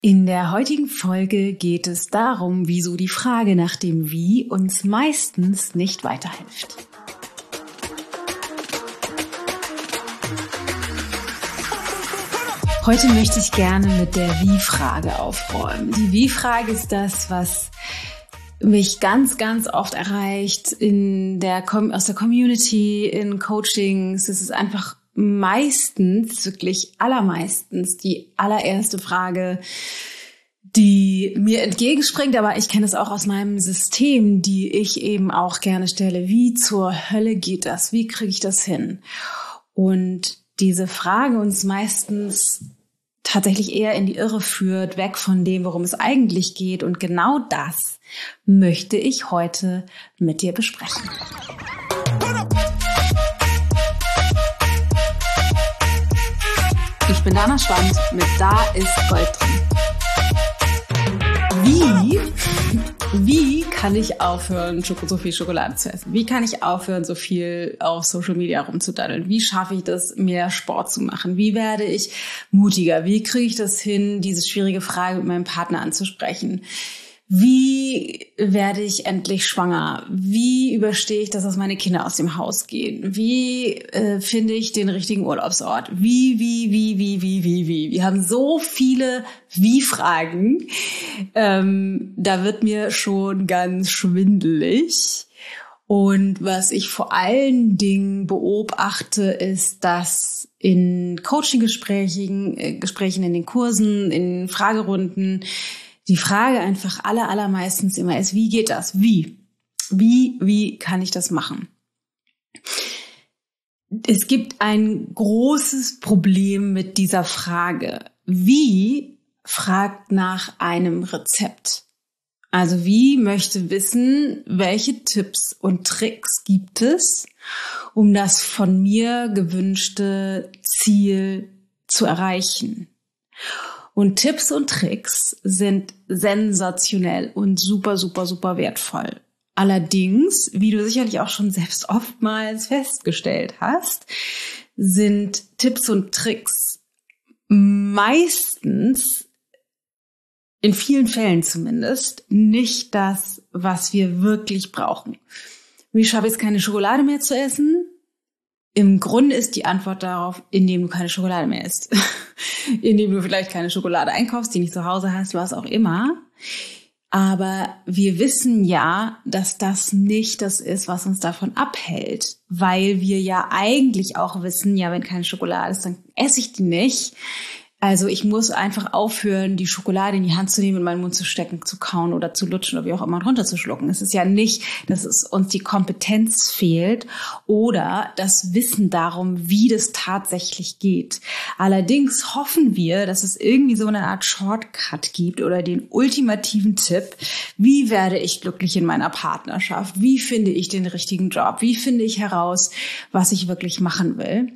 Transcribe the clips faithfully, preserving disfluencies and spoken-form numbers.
In der heutigen Folge geht es darum, wieso die Frage nach dem Wie uns meistens nicht weiterhilft. Heute möchte ich gerne mit der Wie-Frage aufräumen. Die Wie-Frage ist das, was mich ganz, ganz oft erreicht in der aus der Community, in Coachings. Es ist einfach meistens, wirklich allermeistens die allererste Frage, die mir entgegenspringt, aber ich kenne es auch aus meinem System, die ich eben auch gerne stelle. Wie zur Hölle geht das? Wie kriege ich das hin? Und diese Frage uns meistens tatsächlich eher in die Irre führt, weg von dem, worum es eigentlich geht. Und genau das möchte ich heute mit dir besprechen. Ich bin Dana Schwand mit Da ist Gold drin. Wie, wie kann ich aufhören, so viel Schokolade zu essen? Wie kann ich aufhören, so viel auf Social Media rumzudaddeln? Wie schaffe ich das, mehr Sport zu machen? Wie werde ich mutiger? Wie kriege ich das hin, diese schwierige Frage mit meinem Partner anzusprechen? Wie werde ich endlich schwanger? Wie überstehe ich das, dass meine Kinder aus dem Haus gehen? Wie äh, finde ich den richtigen Urlaubsort? Wie, wie, wie, wie, wie, wie, wie? Wir haben so viele Wie-Fragen. Ähm, da wird mir schon ganz schwindelig. Und was ich vor allen Dingen beobachte, ist, dass in Coaching-Gesprächen, äh, Gesprächen in den Kursen, in Fragerunden, die Frage einfach aller, allermeistens immer ist, wie geht das? Wie? Wie, wie kann ich das machen? Es gibt ein großes Problem mit dieser Frage. Wie fragt nach einem Rezept? Also wie möchte wissen, welche Tipps und Tricks gibt es, um das von mir gewünschte Ziel zu erreichen? Und Tipps und Tricks sind sensationell und super, super, super wertvoll. Allerdings, wie du sicherlich auch schon selbst oftmals festgestellt hast, sind Tipps und Tricks meistens, in vielen Fällen zumindest, nicht das, was wir wirklich brauchen. Wie schaffe ich es, keine Schokolade mehr zu essen? Im Grunde ist die Antwort darauf, indem du keine Schokolade mehr isst. Indem du vielleicht keine Schokolade einkaufst, die nicht zu Hause hast, was auch immer. Aber wir wissen ja, dass das nicht das ist, was uns davon abhält. Weil wir ja eigentlich auch wissen, ja, wenn keine Schokolade ist, dann esse ich die nicht. Also ich muss einfach aufhören, die Schokolade in die Hand zu nehmen, in meinen Mund zu stecken, zu kauen oder zu lutschen oder wie auch immer runterzuschlucken. Es ist ja nicht, dass es uns die Kompetenz fehlt oder das Wissen darum, wie das tatsächlich geht. Allerdings hoffen wir, dass es irgendwie so eine Art Shortcut gibt oder den ultimativen Tipp. Wie werde ich glücklich in meiner Partnerschaft? Wie finde ich den richtigen Job? Wie finde ich heraus, was ich wirklich machen will?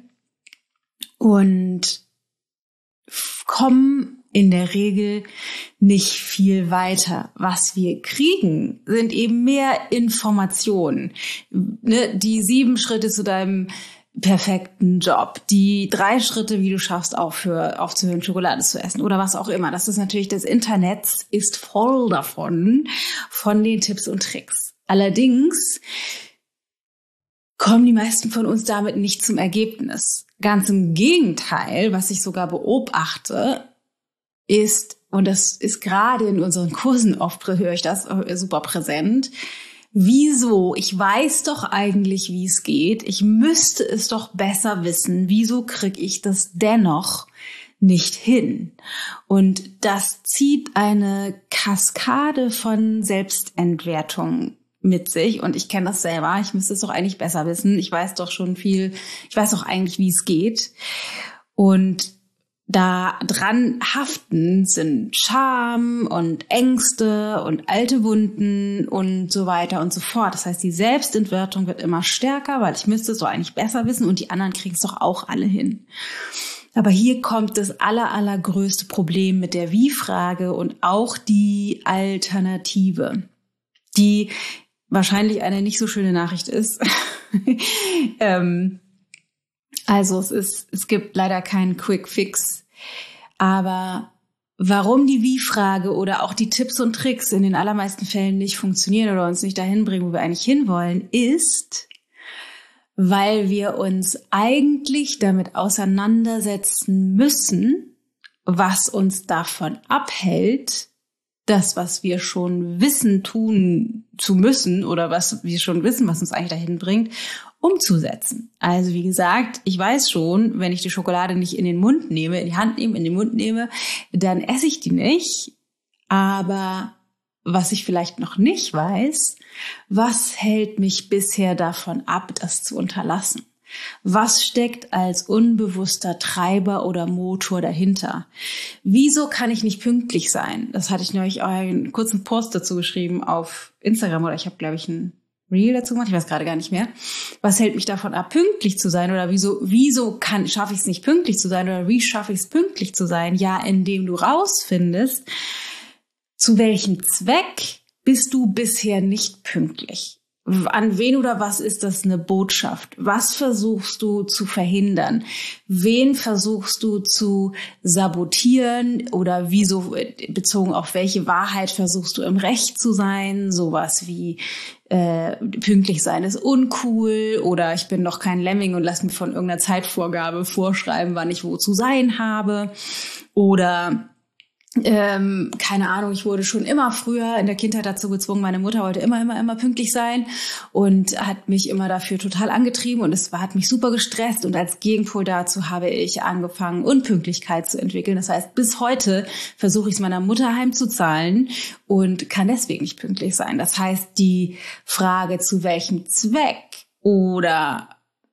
Und kommen in der Regel nicht viel weiter. Was wir kriegen, sind eben mehr Informationen. Ne? Die sieben Schritte zu deinem perfekten Job, die drei Schritte, wie du schaffst, aufhör, aufzuhören, Schokolade zu essen oder was auch immer. Das ist natürlich, das Internet ist voll davon, von den Tipps und Tricks. Allerdings kommen die meisten von uns damit nicht zum Ergebnis. Ganz im Gegenteil, was ich sogar beobachte, ist, und das ist gerade in unseren Kursen oft, höre ich das super präsent, wieso, ich weiß doch eigentlich, wie es geht, ich müsste es doch besser wissen, wieso kriege ich das dennoch nicht hin? Und das zieht eine Kaskade von Selbstentwertung mit sich, und ich kenne das selber, ich müsste es doch eigentlich besser wissen, ich weiß doch schon viel, ich weiß doch eigentlich, wie es geht. Und da dran haften sind Scham und Ängste und alte Wunden und so weiter und so fort. Das heißt, die Selbstentwertung wird immer stärker, weil ich müsste es doch eigentlich besser wissen und die anderen kriegen es doch auch alle hin. Aber hier kommt das aller, allergrößte Problem mit der Wie-Frage und auch die Alternative, die wahrscheinlich eine nicht so schöne Nachricht ist. ähm, also es ist, es gibt leider keinen Quick Fix, aber warum die Wie-Frage oder auch die Tipps und Tricks in den allermeisten Fällen nicht funktionieren oder uns nicht dahin bringen, wo wir eigentlich hinwollen, ist, weil wir uns eigentlich damit auseinandersetzen müssen, was uns davon abhält, das, was wir schon wissen, tun zu müssen oder was wir schon wissen, was uns eigentlich dahin bringt, umzusetzen. Also wie gesagt, ich weiß schon, wenn ich die Schokolade nicht in den Mund nehme, in die Hand nehme, in den Mund nehme, dann esse ich die nicht. Aber was ich vielleicht noch nicht weiß, was hält mich bisher davon ab, das zu unterlassen? Was steckt als unbewusster Treiber oder Motor dahinter? Wieso kann ich nicht pünktlich sein? Das hatte ich neulich auch einen kurzen Post dazu geschrieben auf Instagram oder ich habe, glaube ich, ein Reel dazu gemacht, ich weiß gerade gar nicht mehr. Was hält mich davon ab, pünktlich zu sein? Oder wieso, wieso kann, schaffe ich es nicht, pünktlich zu sein? Oder wie schaffe ich es, pünktlich zu sein? Ja, indem du rausfindest, zu welchem Zweck bist du bisher nicht pünktlich? An wen oder was ist das eine Botschaft? Was versuchst du zu verhindern? Wen versuchst du zu sabotieren? Oder wieso, bezogen auf welche Wahrheit versuchst du im Recht zu sein? Sowas wie äh, pünktlich sein ist uncool oder ich bin doch kein Lemming und lass mir von irgendeiner Zeitvorgabe vorschreiben, wann ich wo zu sein habe. Oder Ähm, keine Ahnung, ich wurde schon immer früher in der Kindheit dazu gezwungen, meine Mutter wollte immer, immer, immer pünktlich sein und hat mich immer dafür total angetrieben und es war, hat mich super gestresst und als Gegenpol dazu habe ich angefangen, Unpünktlichkeit zu entwickeln. Das heißt, bis heute versuche ich es meiner Mutter heimzuzahlen und kann deswegen nicht pünktlich sein. Das heißt, die Frage, zu welchem Zweck oder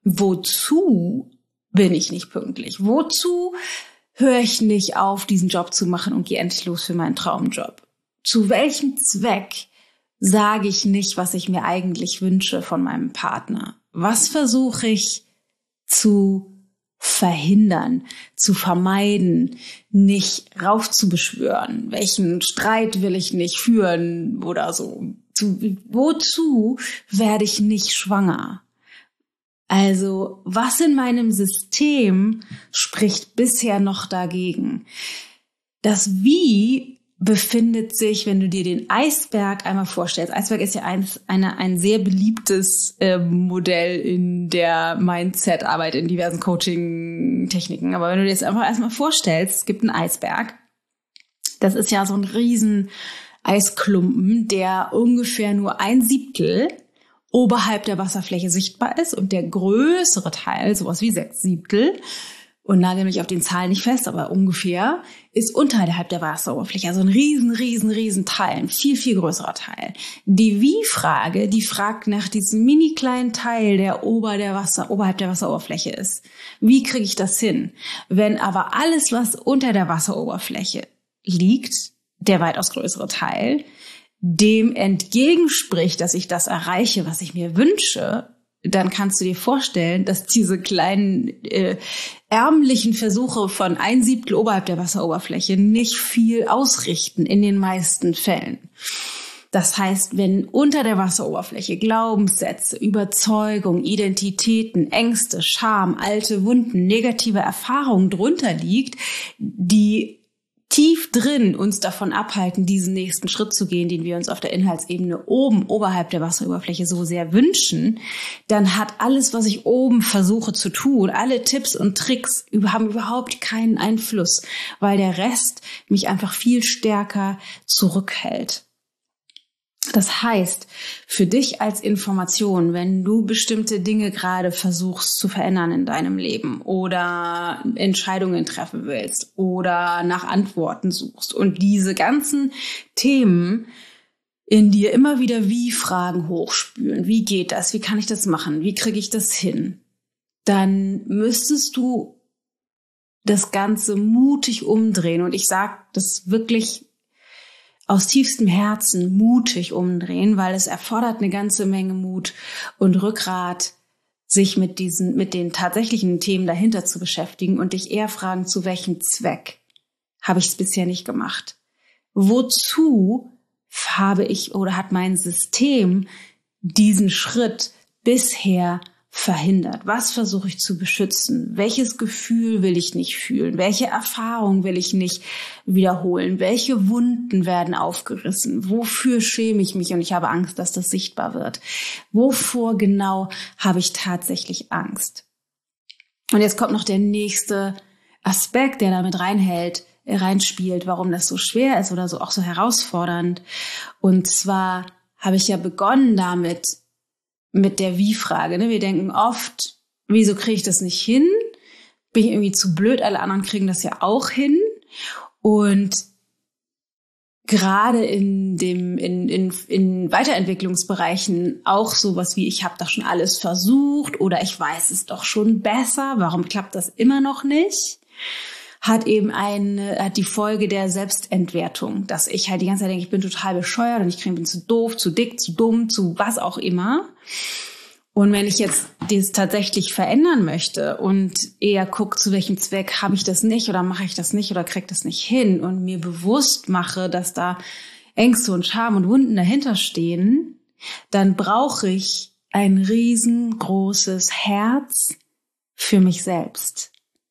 wozu bin ich nicht pünktlich? Wozu höre ich nicht auf, diesen Job zu machen und gehe endlich los für meinen Traumjob? Zu welchem Zweck sage ich nicht, was ich mir eigentlich wünsche von meinem Partner? Was versuche ich zu verhindern, zu vermeiden, nicht raufzubeschwören? Welchen Streit will ich nicht führen oder so? Zu, wozu werde ich nicht schwanger? Also, was in meinem System spricht bisher noch dagegen? Das Wie befindet sich, wenn du dir den Eisberg einmal vorstellst. Eisberg ist ja eins, eine, ein sehr beliebtes äh, Modell in der Mindset-Arbeit, in diversen Coaching-Techniken. Aber wenn du dir jetzt einfach erstmal vorstellst, es gibt einen Eisberg. Das ist ja so ein riesen Eisklumpen, der ungefähr nur ein Siebtel oberhalb der Wasserfläche sichtbar ist und der größere Teil, sowas wie sechs Siebtel, und nagel mich auf den Zahlen nicht fest, aber ungefähr, ist unterhalb der Wasseroberfläche. Also ein riesen, riesen, riesen Teil, ein viel, viel größerer Teil. Die Wie-Frage, die fragt nach diesem mini kleinen Teil, der ober der Wasser, oberhalb der Wasseroberfläche ist. Wie kriege ich das hin? Wenn aber alles, was unter der Wasseroberfläche liegt, der weitaus größere Teil, dem entgegenspricht, dass ich das erreiche, was ich mir wünsche, dann kannst du dir vorstellen, dass diese kleinen äh, ärmlichen Versuche von ein Siebtel oberhalb der Wasseroberfläche nicht viel ausrichten in den meisten Fällen. Das heißt, wenn unter der Wasseroberfläche Glaubenssätze, Überzeugung, Identitäten, Ängste, Scham, alte Wunden, negative Erfahrungen drunter liegt, die tief drin uns davon abhalten, diesen nächsten Schritt zu gehen, den wir uns auf der Inhaltsebene oben, oberhalb der Wasseroberfläche so sehr wünschen, dann hat alles, was ich oben versuche zu tun, alle Tipps und Tricks haben überhaupt keinen Einfluss, weil der Rest mich einfach viel stärker zurückhält. Das heißt, für dich als Information, wenn du bestimmte Dinge gerade versuchst zu verändern in deinem Leben oder Entscheidungen treffen willst oder nach Antworten suchst und diese ganzen Themen in dir immer wieder Wie-Fragen hochspülen, wie geht das, wie kann ich das machen, wie kriege ich das hin, dann müsstest du das Ganze mutig umdrehen. Und ich sage das wirklich aus tiefstem Herzen mutig umdrehen, weil es erfordert eine ganze Menge Mut und Rückgrat, sich mit diesen, mit den tatsächlichen Themen dahinter zu beschäftigen und dich eher fragen, zu welchem Zweck habe ich es bisher nicht gemacht? Wozu habe ich oder hat mein System diesen Schritt bisher verhindert? Was versuche ich zu beschützen? Welches Gefühl will ich nicht fühlen? Welche Erfahrung will ich nicht wiederholen? Welche Wunden werden aufgerissen? Wofür schäme ich mich und ich habe Angst, dass das sichtbar wird? Wovor genau habe ich tatsächlich Angst? Und jetzt kommt noch der nächste Aspekt, der damit reinhält, reinspielt, warum das so schwer ist oder so auch so herausfordernd. Und zwar habe ich ja begonnen damit, mit der Wie-Frage. Ne? Wir denken oft, wieso kriege ich das nicht hin? Bin ich irgendwie zu blöd? Alle anderen kriegen das ja auch hin. Und gerade in dem in in in Weiterentwicklungsbereichen auch sowas wie, ich habe doch schon alles versucht oder ich weiß es doch schon besser. Warum klappt das immer noch nicht? Hat eben eine, hat die Folge der Selbstentwertung, dass ich halt die ganze Zeit denke, ich bin total bescheuert und ich bin zu doof, zu dick, zu dumm, zu was auch immer. Und wenn ich jetzt das tatsächlich verändern möchte und eher gucke, zu welchem Zweck habe ich das nicht oder mache ich das nicht oder kriege das nicht hin und mir bewusst mache, dass da Ängste und Scham und Wunden dahinter stehen, dann brauche ich ein riesengroßes Herz für mich selbst.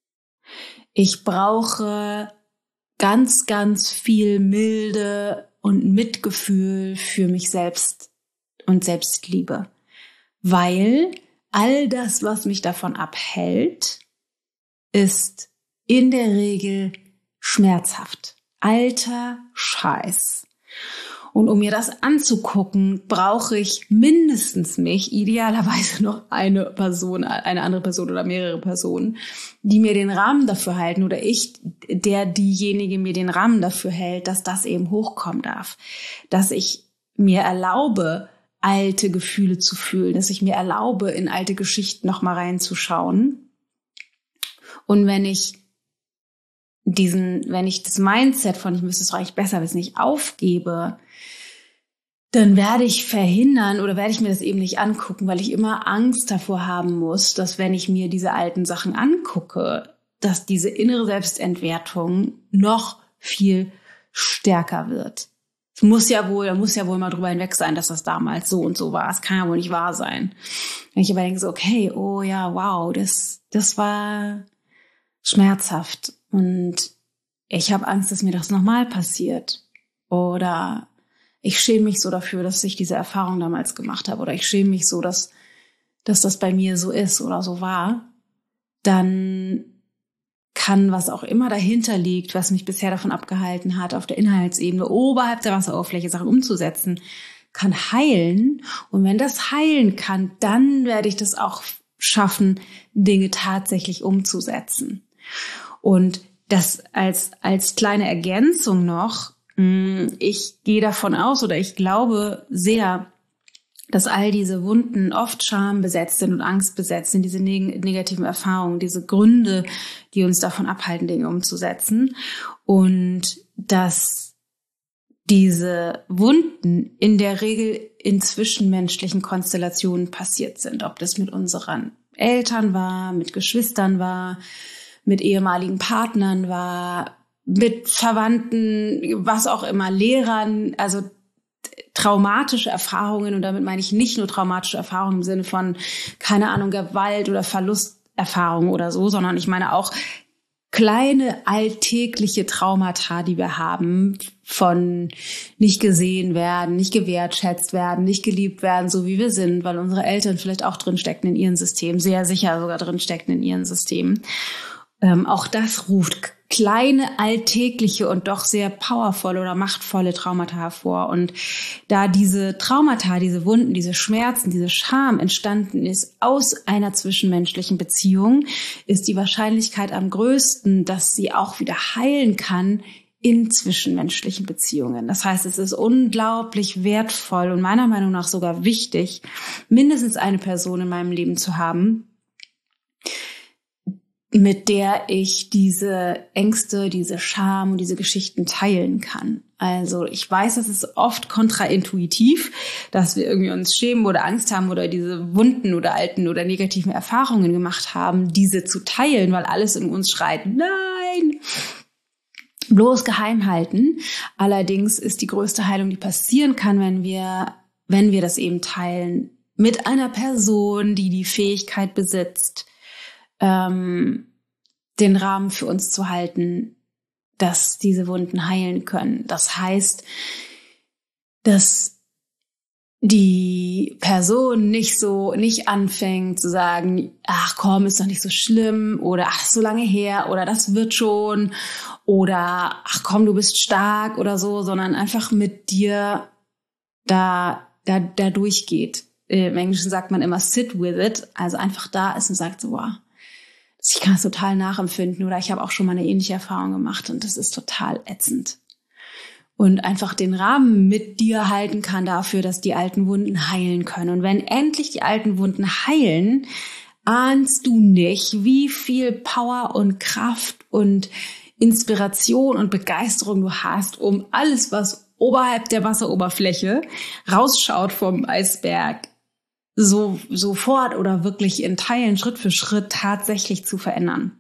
Ich brauche ganz, ganz viel Milde und Mitgefühl für mich selbst und Selbstliebe, weil all das, was mich davon abhält, ist in der Regel schmerzhaft. Alter Scheiß. Und um mir das anzugucken, brauche ich mindestens mich, idealerweise noch eine Person, eine andere Person oder mehrere Personen, die mir den Rahmen dafür halten oder ich, der diejenige mir den Rahmen dafür hält, dass das eben hochkommen darf. Dass ich mir erlaube, alte Gefühle zu fühlen, dass ich mir erlaube, in alte Geschichten nochmal reinzuschauen. Und wenn ich diesen, wenn ich das Mindset von ich müsste es eigentlich besser wissen, nicht aufgebe, dann werde ich verhindern oder werde ich mir das eben nicht angucken, weil ich immer Angst davor haben muss, dass wenn ich mir diese alten Sachen angucke, dass diese innere Selbstentwertung noch viel stärker wird. Es muss ja wohl, da muss ja wohl mal drüber hinweg sein, dass das damals so und so war. Es kann ja wohl nicht wahr sein. Wenn ich aber denke so, okay, oh ja, wow, das, das war schmerzhaft und ich habe Angst, dass mir das nochmal passiert. Oder ich schäme mich so dafür, dass ich diese Erfahrung damals gemacht habe. Oder ich schäme mich so, dass, dass das bei mir so ist oder so war. Dann kann, was auch immer dahinter liegt, was mich bisher davon abgehalten hat, auf der Inhaltsebene oberhalb der Wasseroberfläche Sachen umzusetzen, kann heilen. Und wenn das heilen kann, dann werde ich das auch schaffen, Dinge tatsächlich umzusetzen. Und das als, als kleine Ergänzung noch, ich gehe davon aus oder ich glaube sehr, dass all diese Wunden oft schambesetzt sind und angstbesetzt sind, diese neg- negativen Erfahrungen, diese Gründe, die uns davon abhalten, Dinge umzusetzen. Und dass diese Wunden in der Regel in zwischenmenschlichen Konstellationen passiert sind. Ob das mit unseren Eltern war, mit Geschwistern war, mit ehemaligen Partnern war, mit Verwandten, was auch immer, Lehrern, also traumatische Erfahrungen. Und damit meine ich nicht nur traumatische Erfahrungen im Sinne von, keine Ahnung, Gewalt oder Verlusterfahrungen oder so, sondern ich meine auch kleine alltägliche Traumata, die wir haben, von nicht gesehen werden, nicht gewertschätzt werden, nicht geliebt werden, so wie wir sind, weil unsere Eltern vielleicht auch drinstecken in ihrem System, sehr sicher sogar drinstecken in ihrem System. Ähm, auch das ruft kleine, alltägliche und doch sehr powervolle oder machtvolle Traumata hervor. Und da diese Traumata, diese Wunden, diese Schmerzen, diese Scham entstanden ist aus einer zwischenmenschlichen Beziehung, ist die Wahrscheinlichkeit am größten, dass sie auch wieder heilen kann in zwischenmenschlichen Beziehungen. Das heißt, es ist unglaublich wertvoll und meiner Meinung nach sogar wichtig, mindestens eine Person in meinem Leben zu haben, mit der ich diese Ängste, diese Scham und diese Geschichten teilen kann. Also ich weiß, es ist oft kontraintuitiv, dass wir irgendwie uns schämen oder Angst haben oder diese Wunden oder alten oder negativen Erfahrungen gemacht haben, diese zu teilen, weil alles in uns schreit, nein, bloß geheim halten. Allerdings ist die größte Heilung, die passieren kann, wenn wir, wenn wir das eben teilen, mit einer Person, die die Fähigkeit besitzt, ähm, den Rahmen für uns zu halten, dass diese Wunden heilen können. Das heißt, dass die Person nicht so, nicht anfängt zu sagen, ach komm, ist doch nicht so schlimm oder ach, ist so lange her oder das wird schon oder ach komm, du bist stark oder so, sondern einfach mit dir da, da, da durchgeht. Im Englischen sagt man immer sit with it, also einfach da ist und sagt so, wow, ich kann es total nachempfinden oder ich habe auch schon mal eine ähnliche Erfahrung gemacht und das ist total ätzend. Und einfach den Rahmen mit dir halten kann dafür, dass die alten Wunden heilen können. Und wenn endlich die alten Wunden heilen, ahnst du nicht, wie viel Power und Kraft und Inspiration und Begeisterung du hast, um alles, was oberhalb der Wasseroberfläche rausschaut vom Eisberg, so sofort oder wirklich in Teilen Schritt für Schritt tatsächlich zu verändern.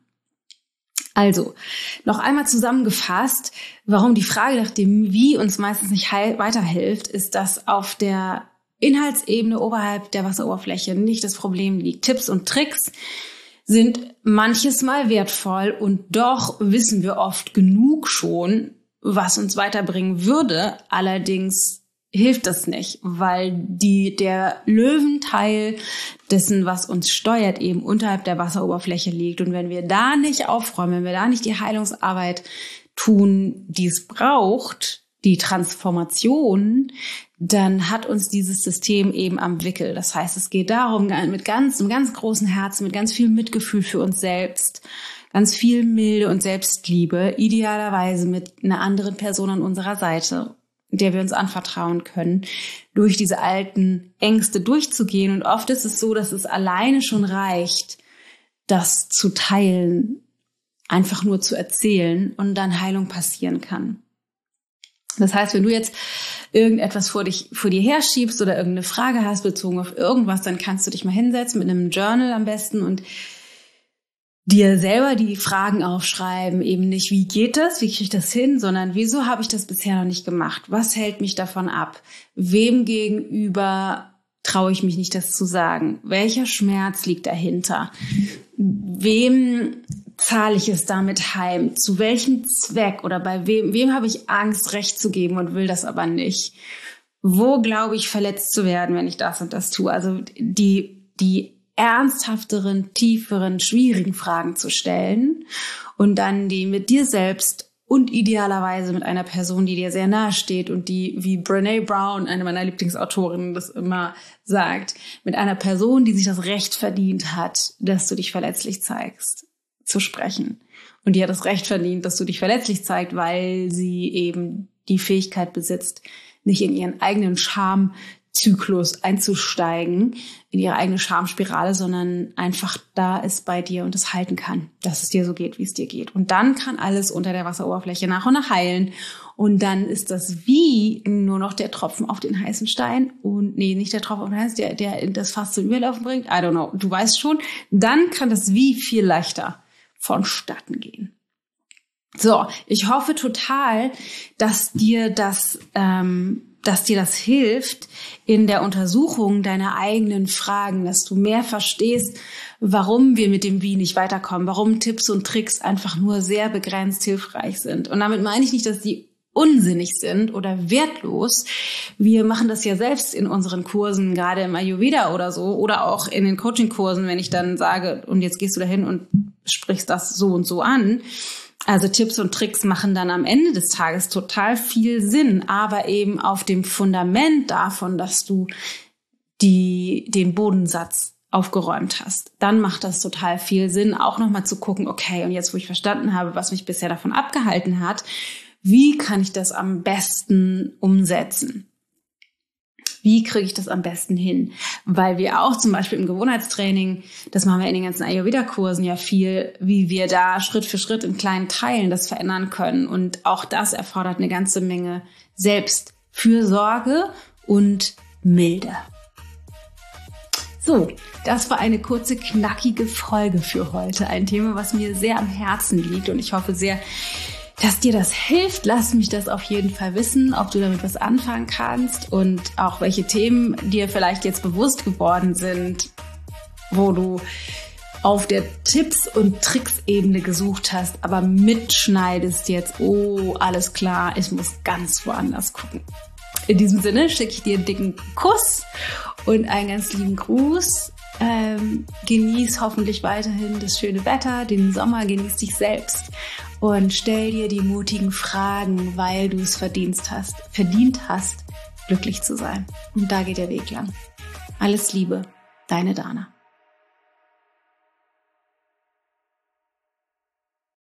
Also, noch einmal zusammengefasst, warum die Frage nach dem Wie uns meistens nicht heil- weiterhilft, ist, dass auf der Inhaltsebene oberhalb der Wasseroberfläche nicht das Problem liegt. Tipps und Tricks sind manches Mal wertvoll und doch wissen wir oft genug schon, was uns weiterbringen würde. Allerdings hilft das nicht, weil die, der Löwenteil dessen, was uns steuert, eben unterhalb der Wasseroberfläche liegt. Und wenn wir da nicht aufräumen, wenn wir da nicht die Heilungsarbeit tun, die es braucht, die Transformation, dann hat uns dieses System eben am Wickel. Das heißt, es geht darum, mit ganz, einem ganz großen Herzen, mit ganz viel Mitgefühl für uns selbst, ganz viel Milde und Selbstliebe, idealerweise mit einer anderen Person an unserer Seite, der wir uns anvertrauen können, durch diese alten Ängste durchzugehen. Und oft ist es so, dass es alleine schon reicht, das zu teilen, einfach nur zu erzählen und dann Heilung passieren kann. Das heißt, wenn du jetzt irgendetwas vor dich, vor dir herschiebst oder irgendeine Frage hast bezogen auf irgendwas, dann kannst du dich mal hinsetzen mit einem Journal am besten und dir selber die Fragen aufschreiben, eben nicht, wie geht das, wie kriege ich das hin, sondern wieso habe ich das bisher noch nicht gemacht? Was hält mich davon ab? Wem gegenüber traue ich mich nicht, das zu sagen? Welcher Schmerz liegt dahinter? Wem zahle ich es damit heim? Zu welchem Zweck oder bei wem, wem habe ich Angst, Recht zu geben und will das aber nicht? Wo glaube ich, verletzt zu werden, wenn ich das und das tue? Also die, die ernsthafteren, tieferen, schwierigen Fragen zu stellen und dann die mit dir selbst und idealerweise mit einer Person, die dir sehr nahe steht und die, wie Brené Brown, eine meiner Lieblingsautorinnen, das immer sagt, mit einer Person, die sich das Recht verdient hat, dass du dich verletzlich zeigst, zu sprechen. Und die hat das Recht verdient, dass du dich verletzlich zeigst, weil sie eben die Fähigkeit besitzt, nicht in ihren eigenen Scham Zyklus einzusteigen, in ihre eigene Schamspirale, sondern einfach da ist bei dir und es halten kann, dass es dir so geht, wie es dir geht. Und dann kann alles unter der Wasseroberfläche nach und nach heilen. Und dann ist das Wie nur noch der Tropfen auf den heißen Stein und nee, nicht der Tropfen auf den heißen, der, der das Fass zum Überlaufen bringt. I don't know. Du weißt schon. Dann kann das Wie viel leichter vonstatten gehen. So, ich hoffe total, dass dir das ähm, dass dir das hilft in der Untersuchung deiner eigenen Fragen, dass du mehr verstehst, warum wir mit dem Wie nicht weiterkommen, warum Tipps und Tricks einfach nur sehr begrenzt hilfreich sind. Und damit meine ich nicht, dass die unsinnig sind oder wertlos. Wir machen das ja selbst in unseren Kursen, gerade im Ayurveda oder so, oder auch in den Coaching-Kursen, wenn ich dann sage, und jetzt gehst du dahin und sprichst das so und so an. Also Tipps und Tricks machen dann am Ende des Tages total viel Sinn, aber eben auf dem Fundament davon, dass du die, den Bodensatz aufgeräumt hast. Dann macht das total viel Sinn, auch nochmal zu gucken, okay, und jetzt, wo ich verstanden habe, was mich bisher davon abgehalten hat, wie kann ich das am besten umsetzen? Wie kriege ich das am besten hin? Weil wir auch zum Beispiel im Gewohnheitstraining, das machen wir in den ganzen Ayurveda-Kursen ja viel, wie wir da Schritt für Schritt in kleinen Teilen das verändern können. Und auch das erfordert eine ganze Menge Selbstfürsorge und Milde. So, das war eine kurze, knackige Folge für heute. Ein Thema, was mir sehr am Herzen liegt und ich hoffe sehr, dass dir das hilft. Lass mich das auf jeden Fall wissen, ob du damit was anfangen kannst und auch welche Themen dir vielleicht jetzt bewusst geworden sind, wo du auf der Tipps- und Tricks-Ebene gesucht hast, aber mitschneidest jetzt, oh, alles klar, ich muss ganz woanders gucken. In diesem Sinne schicke ich dir einen dicken Kuss und einen ganz lieben Gruß. Ähm, genieß hoffentlich weiterhin das schöne Wetter, den Sommer, genieß dich selbst und stell dir die mutigen Fragen, weil du es verdient hast, verdient hast, glücklich zu sein. Und da geht der Weg lang. Alles Liebe, deine Dana.